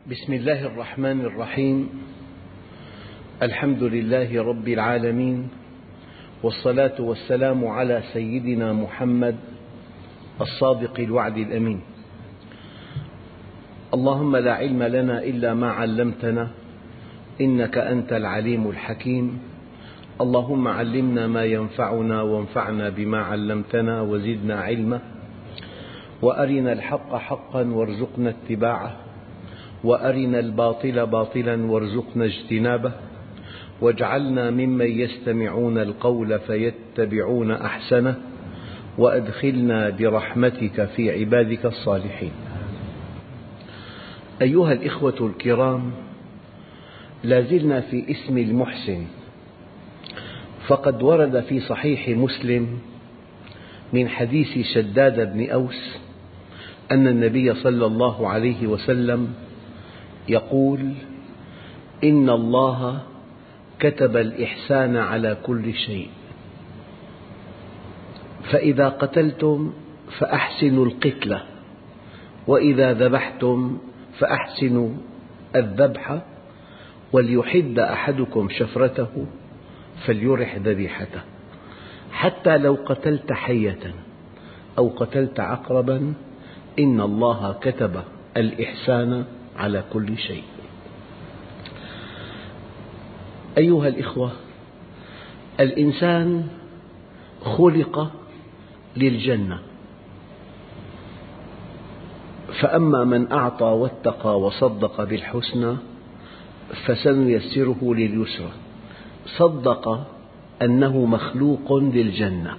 بسم الله الرحمن الرحيم. الحمد لله رب العالمين، والصلاة والسلام على سيدنا محمد الصادق الوعد الأمين. اللهم لا علم لنا إلا ما علمتنا إنك أنت العليم الحكيم. اللهم علمنا ما ينفعنا وانفعنا بما علمتنا وزدنا علما، وأرنا الحق حقا وارزقنا اتباعه، وأرنا الباطل باطلا وارزقنا اجتنابه، واجعلنا ممن يستمعون القول فيتبعون أحسنه، وأدخلنا برحمتك في عبادك الصالحين. أيها الإخوة الكرام، لا زلنا في اسم المحسن، فقد ورد في صحيح مسلم من حديث شداد بن أوس أن النبي صلى الله عليه وسلم يقول: إن الله كتب الإحسان على كل شيء، فإذا قتلتم فأحسنوا القتلة، وإذا ذبحتم فأحسنوا الذبح، وليحد أحدكم شفرته فليرح ذبيحته. حتى لو قتلت حية أو قتلت عقربا إن الله كتب الإحسان على كل شيء. أيها الإخوة، الإنسان خلق للجنة، فأما من أعطى واتقى وصدق بالحسنى فسنيسره لليسرى. صدق أنه مخلوق للجنة،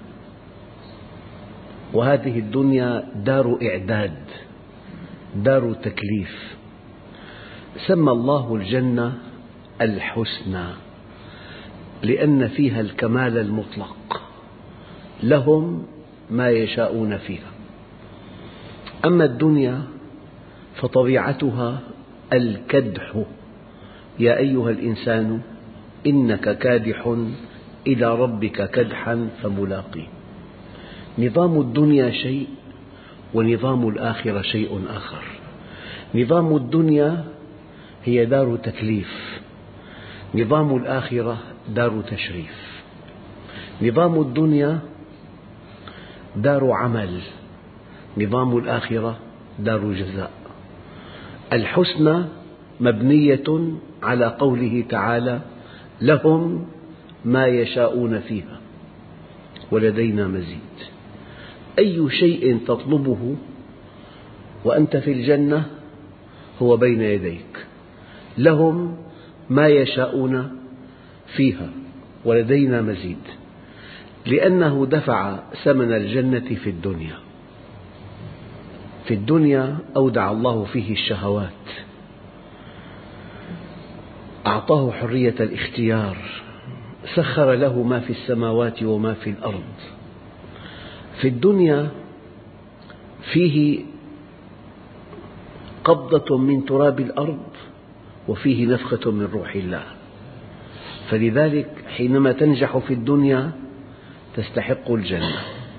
وهذه الدنيا دار إعداد، دار تكليف. سمى الله الجنة الحسنى لأن فيها الكمال المطلق، لهم ما يشاءون فيها. أما الدنيا فطبيعتها الكدح: يا أيها الإنسان إنك كادح إلى ربك كدحا فملاقيه. نظام الدنيا شيء، ونظام الآخرة شيء آخر. نظام الدنيا هي دار تكليف، نظام الآخرة دار تشريف. نظام الدنيا دار عمل، نظام الآخرة دار جزاء. الحسنى مبنية على قوله تعالى: لهم ما يشاءون فيها ولدينا مزيد. أي شيء تطلبه وأنت في الجنة هو بين يديك. لهم ما يشاءون فيها ولدينا مزيد، لأنه دفع ثمن الجنة في الدنيا. في الدنيا أودع الله فيه الشهوات، أعطاه حرية الاختيار، سخر له ما في السماوات وما في الأرض. في الدنيا فيه قبضة من تراب الأرض، وفيه نفخة من روح الله. فلذلك حينما تنجح في الدنيا تستحق الجنة.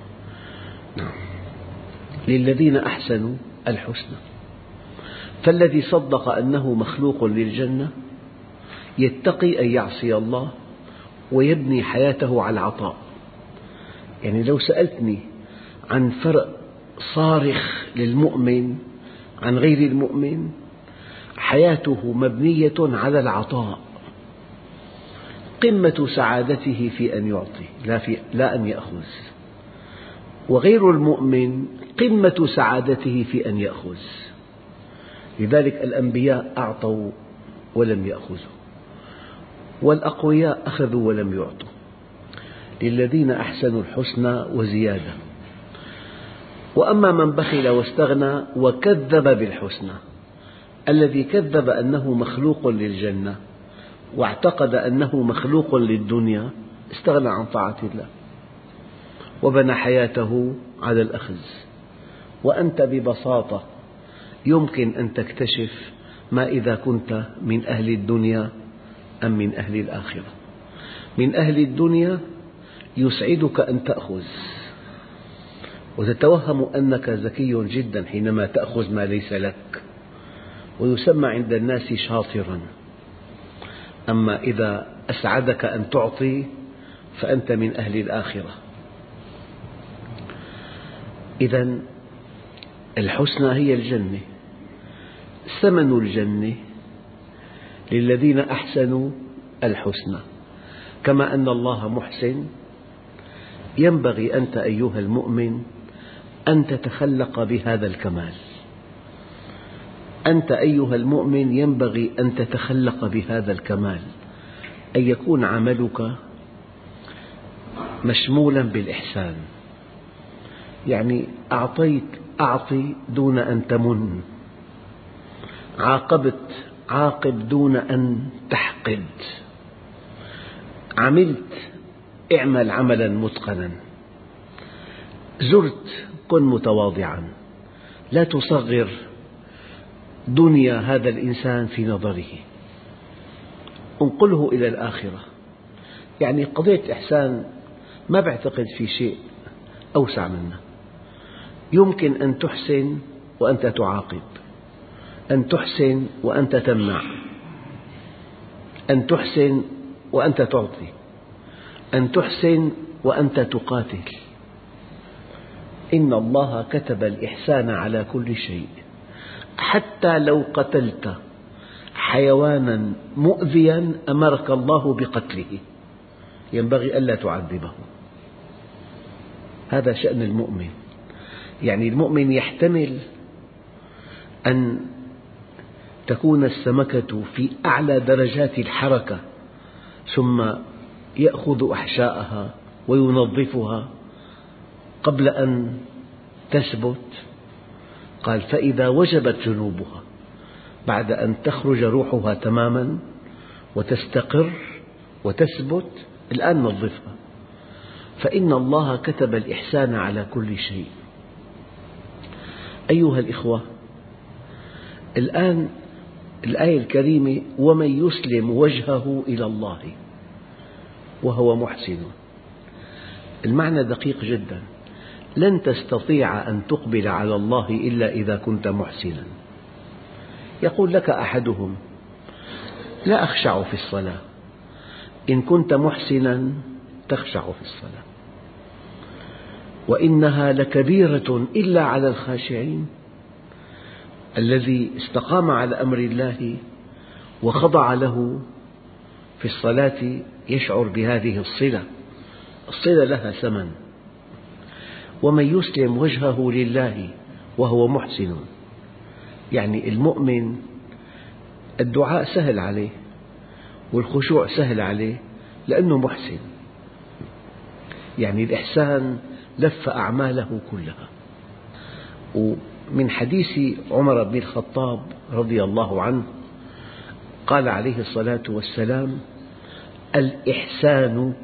للذين أحسنوا الحسنى. فالذي صدق أنه مخلوق للجنة يتقي أن يعصي الله ويبني حياته على العطاء. يعني لو سألتني عن فرق صارخ للمؤمن عن غير المؤمن، حياته مبنية على العطاء. قمة سعادته في أن يعطي لا أن يأخذ. وغير المؤمن قمة سعادته في أن يأخذ. لذلك الأنبياء أعطوا ولم يأخذوا، والأقوياء أخذوا ولم يعطوا. للذين أحسنوا الحسنى وزيادة. وأما من بخل واستغنى وكذب بالحسنى، الذي كذب أنه مخلوق للجنة واعتقد أنه مخلوق للدنيا استغنى عن طاعة الله وبنى حياته على الأخذ. وأنت ببساطة يمكن أن تكتشف ما إذا كنت من أهل الدنيا أم من أهل الآخرة. من أهل الدنيا يسعدك أن تأخذ، وتتوهم أنك ذكي جدا حينما تأخذ ما ليس لك، ويسمى عند الناس شاطرا. أما إذا أسعدك أن تعطي فأنت من أهل الآخرة. إذن الحسنى هي الجنة، ثمن الجنة للذين أحسنوا الحسنى. كما أن الله محسن، ينبغي أنت أيها المؤمن أن تتخلق بهذا الكمال. أنت أيها المؤمن ينبغي أن تتخلق بهذا الكمال، أن يكون عملك مشمولا بالإحسان. يعني أعطي دون أن تمن، عاقب دون أن تحقد، اعمل عملا متقنا، زرت كن متواضعا، لا تصغر دنيا هذا الإنسان في نظره، انقله إلى الآخرة. يعني قضية الإحسان ما بعتقد في شيء أوسع منه. يمكن أن تحسن وأنت تعاقب، أن تحسن وأنت تمنع، أن تحسن وأنت تعطي، أن تحسن وأنت تقاتل. إن الله كتب الإحسان على كل شيء، حتى لو قتلت حيوانا مؤذيا أمرك الله بقتله، ينبغي ألا تعذبه. هذا شأن المؤمن. يعني المؤمن يحتمل أن تكون السمكة في أعلى درجات الحركة ثم يأخذ أحشاءها وينظفها قبل أن تثبت. قال: فإذا وجبت جنوبها، بعد أن تخرج روحها تماما وتستقر وتثبت، الآن نظفها. فإن الله كتب الإحسان على كل شيء. أيها الإخوة، الآن الآية الكريمة: ومن يسلم وجهه إلى الله وهو محسن. المعنى دقيق جدا. لن تستطيع أن تقبل على الله إلا إذا كنت محسنا. يقول لك أحدهم: لا أخشع في الصلاة. إن كنت محسنا تخشع في الصلاة. وإنها لكبيرة إلا على الخاشعين. الذي استقام على أمر الله وخضع له في الصلاة يشعر بهذه الصلة. الصلة لها ثمن. ومن يسلم وجهه لله وهو محسن، يعني المؤمن الدعاء سهل عليه والخشوع سهل عليه لأنه محسن. يعني الإحسان لف أعماله كلها. ومن حديث عمر بن الخطاب رضي الله عنه قال عليه الصلاة والسلام: الإحسان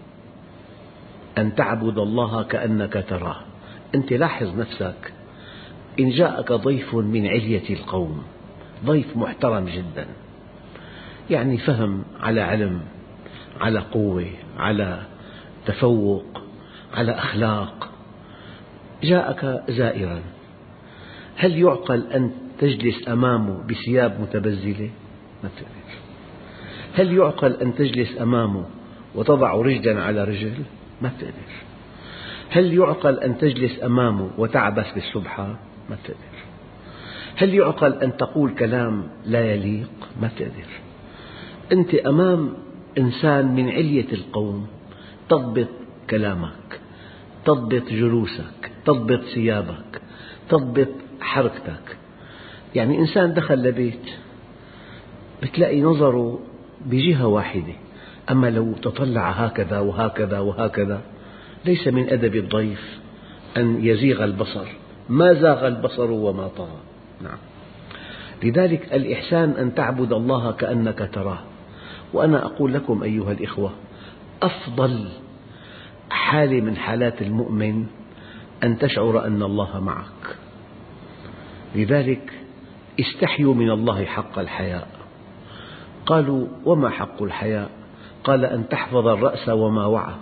أن تعبد الله كأنك تراه. أنت لاحظ نفسك، إن جاءك ضيف من علية القوم، ضيف محترم جدا، يعني فهم على علم، على قوة، على تفوق، على أخلاق، جاءك زائرا، هل يعقل أن تجلس أمامه بثياب متبذلة؟ ما تقدر. هل يعقل أن تجلس أمامه وتضع رجلا على رجل؟ ما تقدر. هل يعقل أن تجلس أمامه وتعبث بالسبحة؟ ما تقدر. هل يعقل أن تقول كلام لا يليق؟ ما تقدر. أنت أمام إنسان من علية القوم، تضبط كلامك، تضبط جلوسك، تضبط ثيابك، تضبط حركتك. يعني إنسان دخل لبيت بتلاقي نظره بجهة واحدة، أما لو تطلع هكذا وهكذا وهكذا، ليس من أدب الضيف أن يزيغ البصر. ما زاغ البصر وما طغى. نعم. لذلك الإحسان أن تعبد الله كأنك تراه. وأنا أقول لكم أيها الإخوة، أفضل حالة من حالات المؤمن أن تشعر أن الله معك. لذلك استحيوا من الله حق الحياء. قالوا: وما حق الحياء؟ قال: أن تحفظ الرأس وما وعى،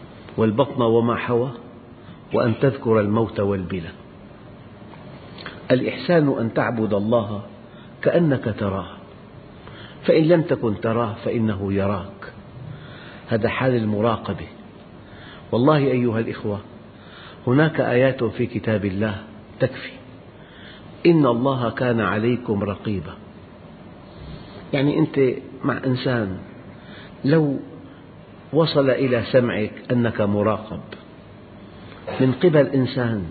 والبطن وما حوى، وأن تذكر الموت والبلى. الإحسان أن تعبد الله كأنك تراه، فإن لم تكن تراه فإنه يراك. هذا حال المراقبة. والله أيها الإخوة، هناك آيات في كتاب الله تكفي. إن الله كان عليكم رقيبا. يعني أنت مع إنسان لو وصل إلى سمعك أنك مراقب من قبل إنسان،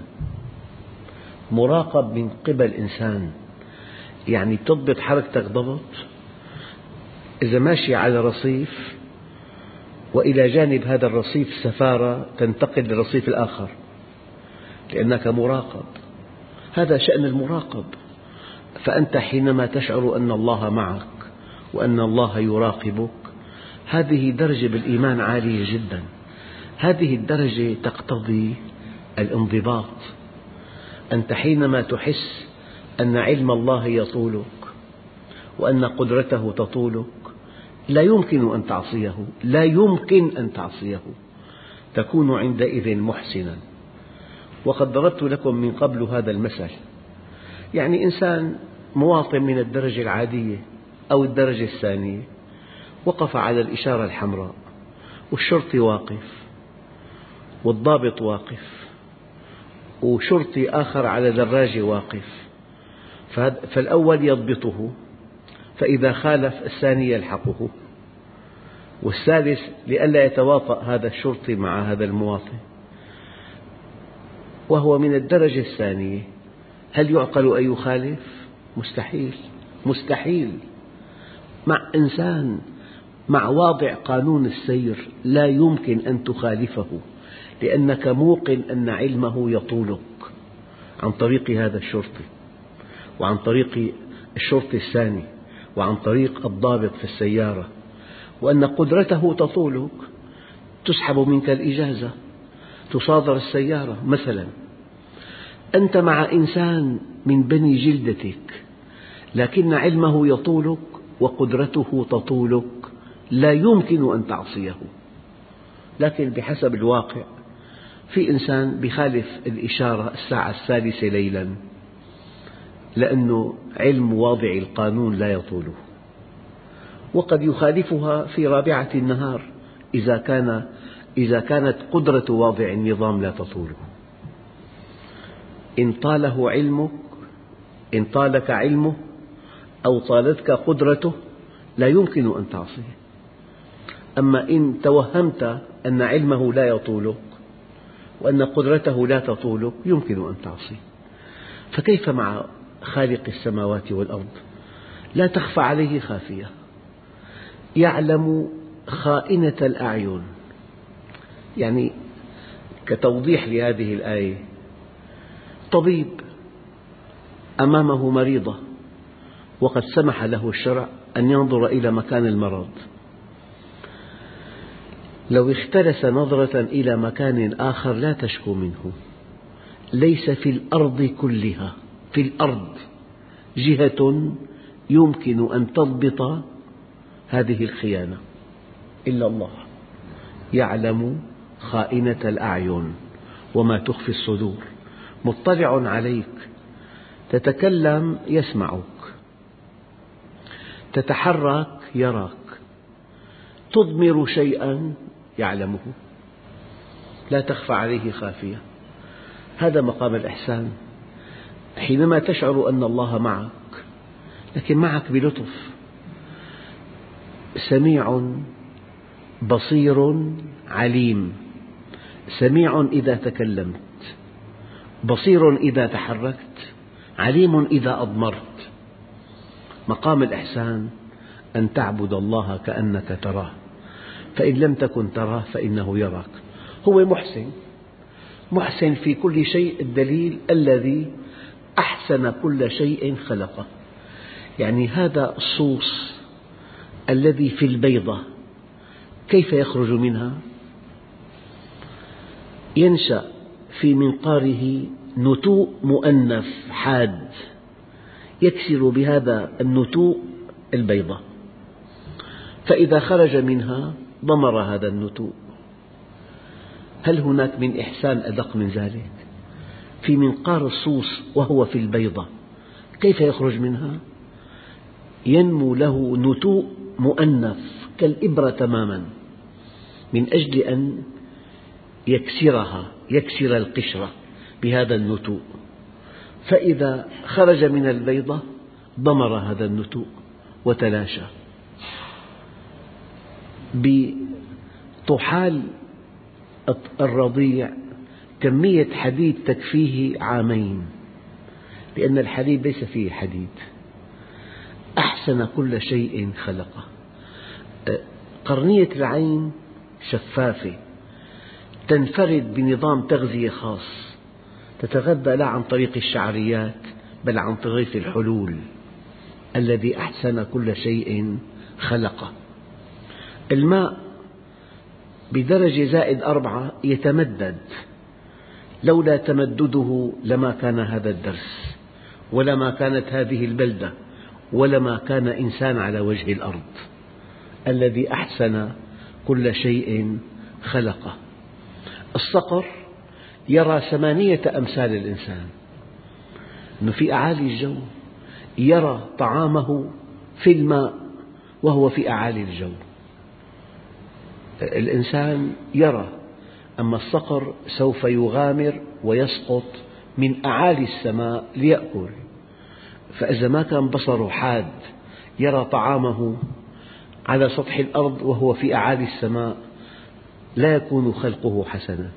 مراقب من قبل إنسان، يعني تضبط حركتك ضبط. إذا ماشي على رصيف وإلى جانب هذا الرصيف سفارة تنتقل للرصيف الآخر لأنك مراقب، هذا شأن المراقب. فأنت حينما تشعر أن الله معك وأن الله يراقبك، هذه درجة بالإيمان عالية جدا. هذه الدرجة تقتضي الانضباط. أنت حينما تحس أن علم الله يطولك وأن قدرته تطولك، لا يمكن أن تعصيه، لا يمكن أن تعصيه، تكون عندئذ محسنا. وقد ضربت لكم من قبل هذا المثل. يعني إنسان مواطن من الدرجة العادية أو الدرجة الثانية وقف على الإشارة الحمراء، والشرطي واقف والضابط واقف وشرطي آخر على دراجة واقف، فالأول يضبطه، فإذا خالف الثاني يلحقه، والثالث لئلا يتواطأ هذا الشرطي مع هذا المواطن وهو من الدرجة الثانية. هل يعقل أن يخالف؟ مستحيل، مستحيل. مع إنسان مع واضع قانون السير لا يمكن أن تخالفه، لأنك موقن أن علمه يطولك عن طريق هذا الشرطي وعن طريق الشرطي الثاني وعن طريق الضابط في السيارة، وأن قدرته تطولك. تسحب منك الإجازة، تصادر السيارة مثلا. أنت مع إنسان من بني جلدتك لكن علمه يطولك وقدرته تطولك، لا يمكن أن تعصيه. لكن بحسب الواقع في إنسان يخالف الإشارة الساعة 3 ليلا لأنه علم واضع القانون لا يطوله، وقد يخالفها في 4 النهار إذا كانت قدرة واضع النظام لا تطوله. إن طاله علمك، إن طالك علمه أو طالتك قدرته لا يمكن أن تعصيه. أما إن توهمت أن علمه لا يطولك وأن قدرته لا تطولك يمكن أن تعصيه. فكيف مع خالق السماوات والأرض؟ لا تخفى عليه خافية، يعلم خائنة الأعين. يعني كتوضيح لهذه الآية، طبيب أمامه مريضة وقد سمح له الشرع أن ينظر إلى مكان المرض، لو اختلس نظرة إلى مكان آخر لا تشكو منه. ليس في الأرض كلها، في الأرض جهة يمكن أن تضبط هذه الخيانة إلا الله. يعلم خائنة الأعين وما تخفي الصدور، مطلع عليك، تتكلم يسمعك، تتحرك يراك، تضمر شيئا يعلمه، لا تخفى عليه خافية. هذا مقام الإحسان. حينما تشعر أن الله معك، لكن معك بلطف، سميع بصير عليم، سميع إذا تكلمت، بصير إذا تحركت، عليم إذا أضمرت. مقام الإحسان أن تعبد الله كأنك تراه، فإن لم تكن تراه فإنه يراك. هو محسن، محسن في كل شيء. الدليل الذي أحسن كل شيء خلقه. يعني هذا الصوص الذي في البيضة كيف يخرج منها؟ ينشأ في منقاره نتوء مؤنث حاد يكسر بهذا النتوء البيضة، فإذا خرج منها ضمر هذا النتوء. هل هناك من إحسان أدق من ذلك؟ في منقار الصوص وهو في البيضة، كيف يخرج منها؟ ينمو له نتوء مؤنث كالإبرة تماما من أجل أن يكسر القشرة بهذا النتوء، فإذا خرج من البيضة ضمر هذا النتوء وتلاشى. بطحال الرضيع كمية حديد تكفيه عامين، لأن الحليب ليس فيه حديد. أحسن كل شيء خلقه. قرنية العين شفافة، تنفرد بنظام تغذية خاص، تتغذى لا عن طريق الشعريات بل عن طريق الحلول. الذي أحسن كل شيء خلقه. الماء بدرجة -4 يتمدد، لولا تمدده لما كان هذا الدرس، ولما كانت هذه البلدة، ولما كان إنسان على وجه الأرض. الذي أحسن كل شيء خلقه. الصقر يرى 8 أمثال الإنسان، أنه في أعالي الجو يرى طعامه في الماء وهو في أعالي الجو. الإنسان يرى، أما الصقر سوف يغامر ويسقط من أعالي السماء ليأكل، فإذا ما كان بصره حاد يرى طعامه على سطح الأرض وهو في أعالي السماء لا يكون خلقه حسنا.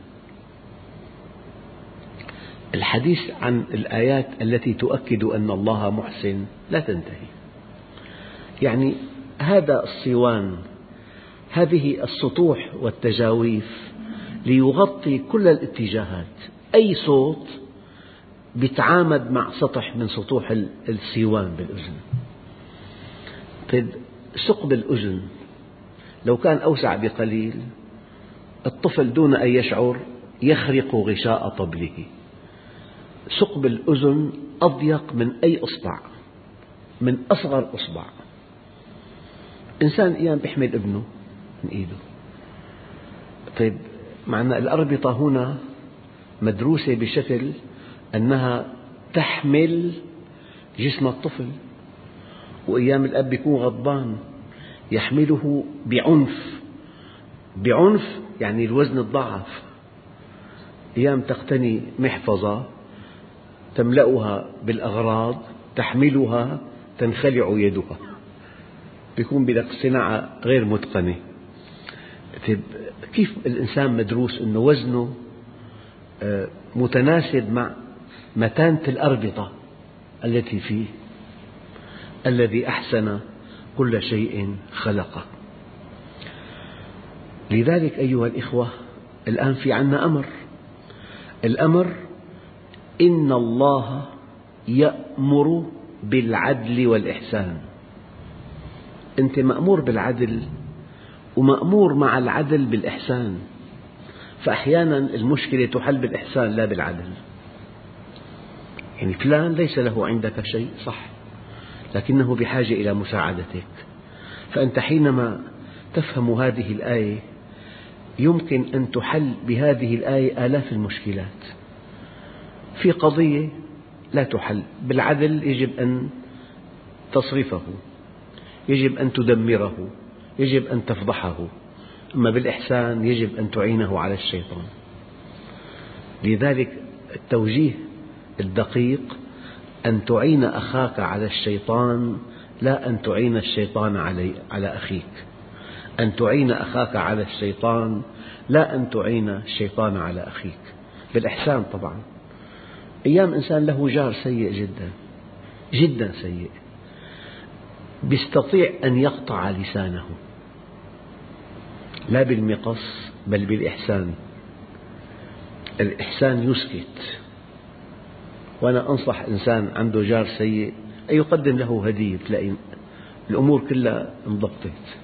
الحديث عن الآيات التي تؤكد أن الله محسن لا تنتهي. يعني هذا الصوان، هذه السطوح والتجاويف ليغطي كل الاتجاهات. أي صوت يتعامد مع سطح من سطوح الصوان بالأذن. طيب ثقب الأذن لو كان أوسع بقليل، الطفل دون أن يشعر يخرق غشاء طبله. ثقب الأذن أضيق من أي إصبع، من أصغر إصبع. إنسان أيام يحمل ابنه من إيده. طيب معنى الأربطة هنا مدروسة بشكل أنها تحمل جسم الطفل، وأيام الأب يكون غضبان يحمله بعنف، يعني الوزن الضعف. أيام تقتني محفظة تملأها بالأغراض تحملها تنخلع يدها، يكون بدك صناعة غير متقنة. كيف الإنسان مدروس أنه وزنه متناسب مع متانة الأربطة التي فيه. الذي أحسن كل شيء خلقه. لذلك أيها الإخوة الآن في عنا أمر. الأمر إن الله يأمر بالعدل والإحسان. أنت مأمور بالعدل ومأمور مع العدل بالإحسان، فأحيانا المشكلة تحل بالإحسان لا بالعدل. يعني فلان ليس له عندك شيء صح، لكنه بحاجة إلى مساعدتك، فأنت حينما تفهم هذه الآية يمكن أن تحل بهذه الآية آلاف المشكلات. في قضية لا تحل بالعدل، يجب أن تصرفه، يجب أن تدمره، يجب أن تفضحه، أما بالإحسان يجب أن تعينه على الشيطان. لذلك التوجيه الدقيق أن تعين أخاك على الشيطان لا أن تعين الشيطان على أخيك. أن تعين أخاك على الشيطان لا أن تعين الشيطان على أخيك، بالإحسان طبعا. أيام إنسان له جار سيء جدا جدا سيء، يستطيع أن يقطع لسانه لا بالمقص بل بالإحسان. الإحسان يسكت. وأنا أنصح إنسان عنده جار سيء أن يقدم له هدية، تلاقي الأمور كلها انضبطت.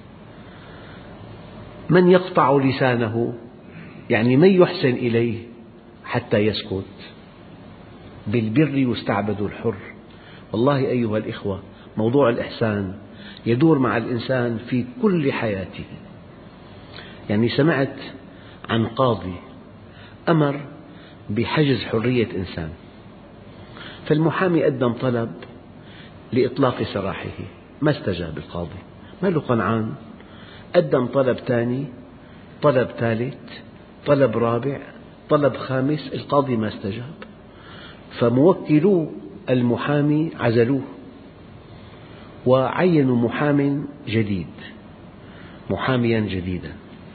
من يقطع لسانه يعني من يحسن إليه حتى يسكت. بالبر يستعبد الحر. والله أيها الإخوة موضوع الإحسان يدور مع الإنسان في كل حياته. يعني سمعت عن قاضي أمر بحجز حرية إنسان. فالمحامي قدم طلب لإطلاق سراحه، ما استجاب القاضي، ما له قنعان، قدم طلب ثاني، طلب ثالث، طلب رابع، طلب خامس، القاضي ما استجاب. فموكلو المحامي عزلوه وعينوا محاميا جديدا.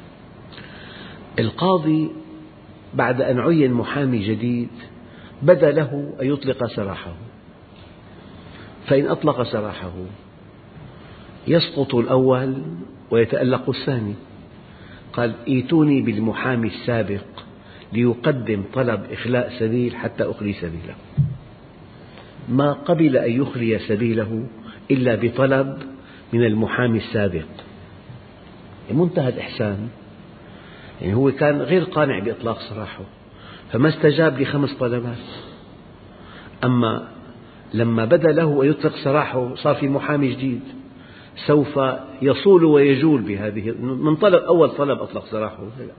القاضي بعد أن عين محامي جديد بدا له أن يطلق سراحه، فإن أطلق سراحه يسقط الأول ويتألق الثاني. قال: ائتوني بالمحامي السابق ليقدم طلب إخلاء سبيل حتى أخلي سبيله. ما قبل أن يخلي سبيله إلا بطلب من المحامي السابق. منتهى الإحسان. يعني هو كان غير قانع بإطلاق سراحه فما استجاب ل5 طلبات، أما لما بدا له أن يطلق سراحه صار في محامي جديد سوف يصول ويجول بهذه من طلب. أول طلب أطلق سراحه،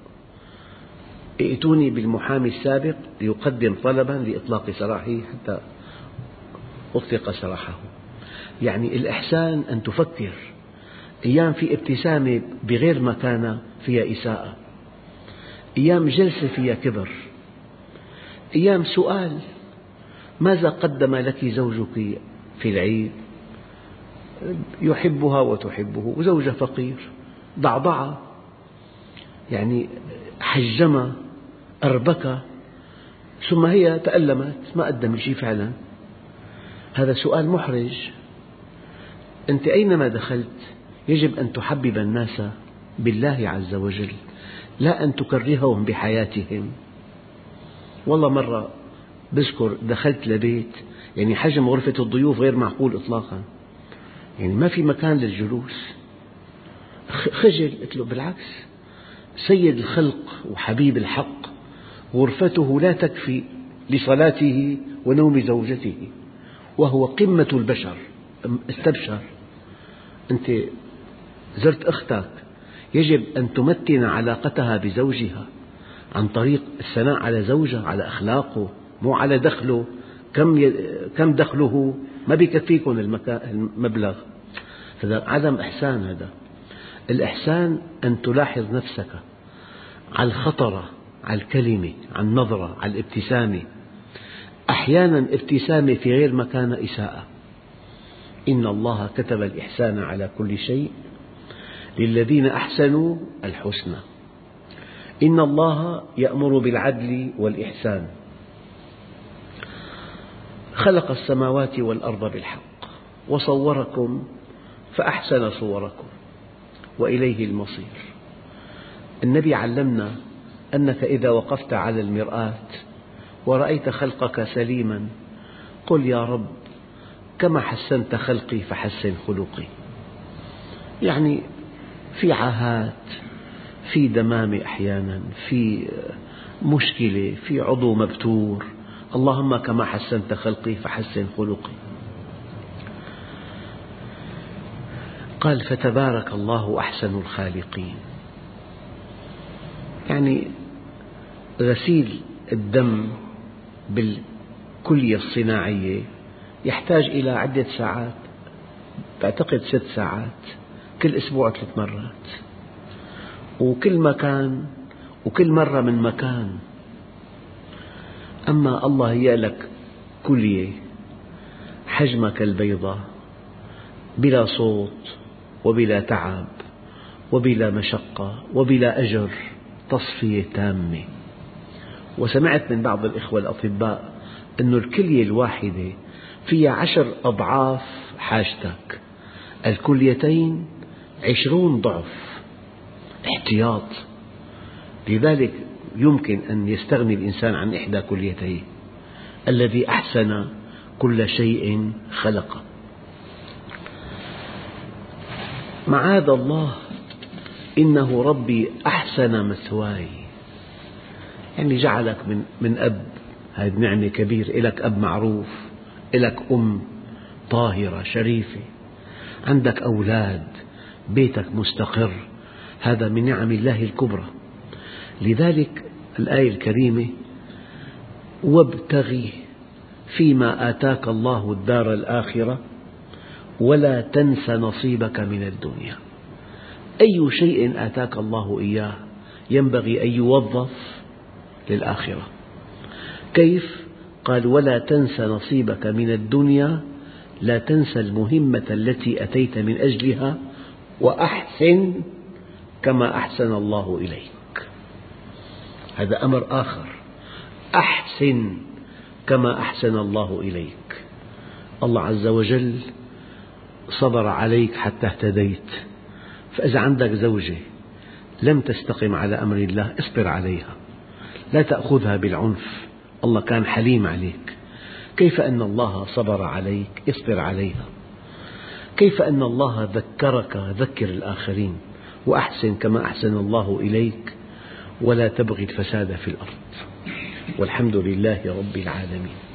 ائتوني بالمحامي السابق ليقدم طلبا لإطلاق سراحه حتى أطلق سراحه. يعني الإحسان أن تفكر. أيام في ابتسامة بغير مكانها فيها إساءة، أيام جلسة فيها كبر، أيام سؤال: ماذا قدم لك زوجك في العيد؟ يحبها وتحبه، وزوجها فقير، ضعضعة، يعني حجمها، أربكة، ثم هي تألمت، ما قدم شيء فعلا. هذا سؤال محرج. أنت أينما دخلت يجب أن تحبب الناس بالله عز وجل، لا أن تكرههم بحياتهم. والله مرة بذكر دخلت لبيت يعني حجم غرفة الضيوف غير معقول إطلاقا، يعني ما في مكان للجلوس. خجل، قلت له: بالعكس، سيد الخلق وحبيب الحق غرفته لا تكفي لصلاته ونوم زوجته، وهو قمة البشر. استبشر. أنت زرت أختك، يجب أن تمتن علاقتها بزوجها عن طريق الثناء على زوجها، على أخلاقه، مو على دخله. كم دخله ما بيكفيكم المبلغ. هذا عدم إحسان. هذا الإحسان أن تلاحظ نفسك على الخطرة، على الكلمة، على النظرة، على الابتسامة. أحيانا ابتسامة في غير مكان إساءة. إن الله كتب الإحسان على كل شيء للذين أحسنوا الحسنى. إن الله يأمر بالعدل والإحسان. خلق السماوات والأرض بالحق وصوركم فأحسن صوركم وإليه المصير. النبي علمنا أنك إذا وقفت على المرآة ورأيت خلقك سليما قل: يا رب، كما حسنت خلقي فحسن خلقي. يعني في عاهات، في دمامة، أحيانا في مشكلة، في عضو مبتور، اللهم كما حسنت خلقي فحسن خلقي. قال: فتبارك الله أحسن الخالقين. يعني غسيل الدم بالكلية الصناعية يحتاج إلى عدة ساعات، أعتقد 6 ساعات كل أسبوع 3 مرات، وكل مكان وكل مرة من مكان. أما الله هي لك كلية حجمها كالبيضة بلا صوت وبلا تعب وبلا مشقة وبلا أجر، تصفية تامة. وسمعت من بعض الإخوة الأطباء أن الكلية الواحدة فيها 10 أضعاف حاجتك، الكليتين 20 ضعف احتياط. لذلك يمكن أن يستغني الإنسان عن إحدى كليتيه. الذي أحسن كل شيء خلقه. معاذ الله، إنه ربي أحسن مثواي. يعني جعلك من أب، هذه نعمة كبيرة. لك أب معروف، لك أم طاهرة شريفة، عندك أولاد، بيتك مستقر، هذا من نعم الله الكبرى. لذلك الآية الكريمة وابتغ فيما آتاك الله الدار الآخرة ولا تنس نصيبك من الدنيا. أي شيء آتاك الله إياه ينبغي أن يوظف للآخرة. كيف؟ قال ولا تنس نصيبك من الدنيا، لا تنس المهمة التي أتيت من أجلها، وأحسن كما أحسن الله إليك. هذا أمر آخر، أحسن كما أحسن الله إليك. الله عز وجل صبر عليك حتى اهتديت، فإذا عندك زوجة لم تستقم على أمر الله اصبر عليها، لا تأخذها بالعنف، الله كان حليم عليك. كيف أن الله صبر عليك؟ اصبر عليها. كيف أن الله ذكرك؟ ذكر الآخرين. وأحسن كما أحسن الله إليك ولا تبغي الفساد في الأرض. والحمد لله رب العالمين.